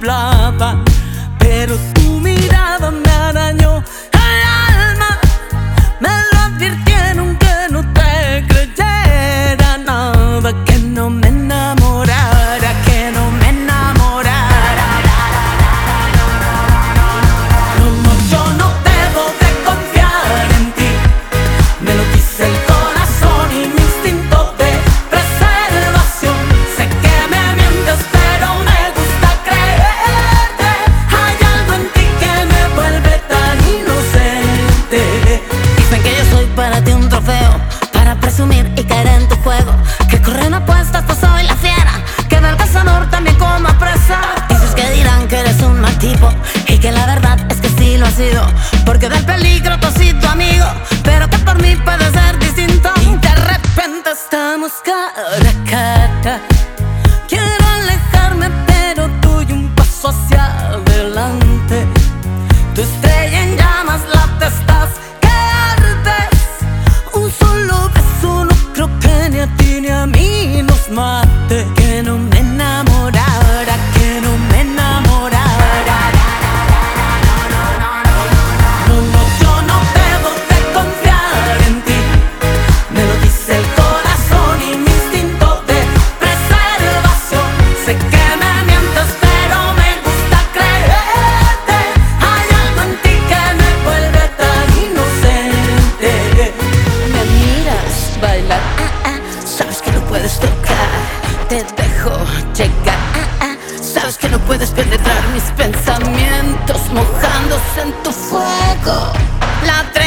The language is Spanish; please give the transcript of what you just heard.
templaba, pero tu mirada me arañó el alma. Me lo advirtieron que no te creyera nada, que no me enamorara, que no me enamorara. No, no, yo no debo de confiar en ti, me lo dice el corazón y mi instinto de preservación. Sé que me mientes, pero me gusta creerte. Hay algo en ti que me vuelve tan inocente. Dicen que yo soy para ti un trofeo, para presumir y caer en tu juego, que corren apuestas, pues soy la fiera, que del cazador también como presa. Dices que dirán que eres un mal tipo, y que la verdad es que sí lo has sido, porque del peligro tú has sido amigo, pero que por mí puede ser distinto. Y de repente estamos cara a cara. Quiero alejarme, pero doy un paso hacia adelante. Tu estrella en llamas, la estás que ardes. Un solo beso no creo que ni a ti ni a mí nos mate. Que no me enamorara, que no me enamorara. No, no, yo no debo de confiar en ti, me lo dice el corazón y mi instinto de preservación. Sé que me mientes, pero me gusta creerte. Hay algo en ti que me vuelve tan inocente. Me miras bailar, sabes que no puedes tocar, te dejo llegar, sabes que no puedes penetrar mis pensamientos mojándose en tu fuego. La